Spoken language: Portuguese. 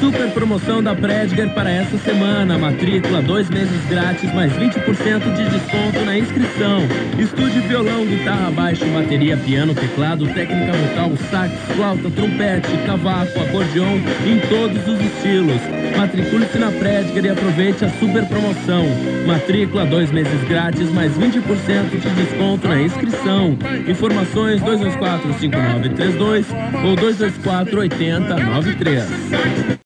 Super promoção da Predger para esta semana. Matrícula 2 meses grátis, mais 20% de desconto na inscrição. Estude violão, guitarra, baixo, bateria, piano, teclado, técnica vocal, sax, flauta, trompete, cavaco, acordeon, em todos os estilos. Matricule-se na Predger e aproveite a super promoção. Matrícula 2 meses grátis, mais 20% de desconto na inscrição. Informações 224-5932 ou 224-8093.